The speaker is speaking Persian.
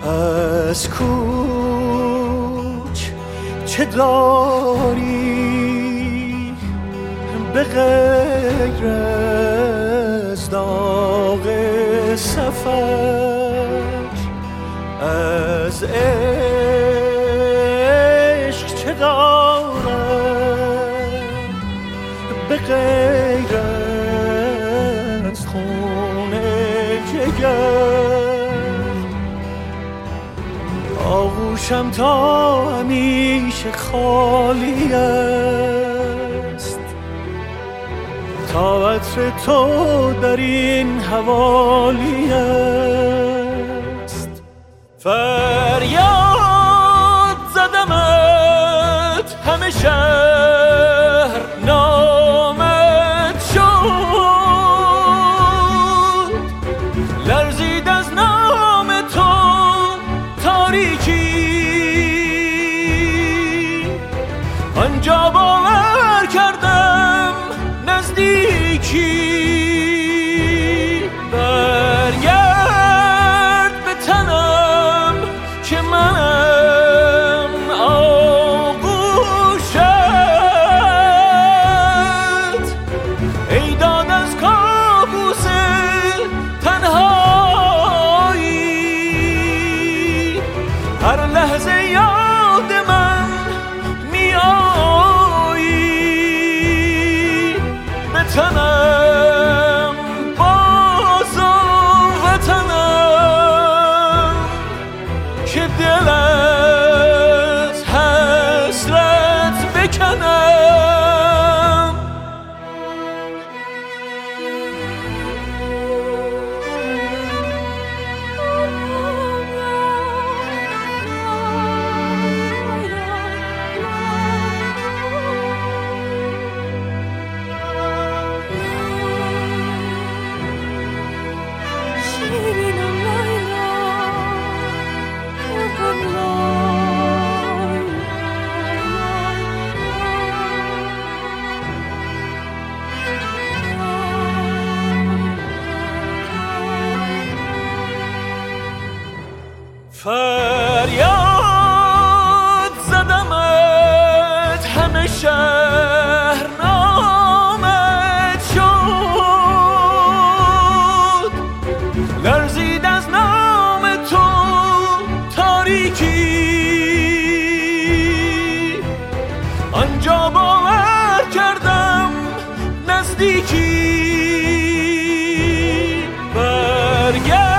از کوچ چه داری به غیر از داغ سفر؟ از عشق چه دارم به غیر از خون جگر؟ آغوشم تا همیشه خالی است، تا عطر تو در این حوالی است. فریاد زدمت همه شهر نامت شد، لرزید از نام تو تاریکی، آنجا باور کردم نزدیکی. برگرد به تنم که منم آغوشت، ای داد از کابوس تنهایی، هر لحظه یاد من می آیی. به تنم باز وطنم که دل از حسرت بکنم. فریاد زدمت همه شهر نامت شد، لرزید از نام تو تاریکی، آنجا باور کردم نزدیکی. برگرد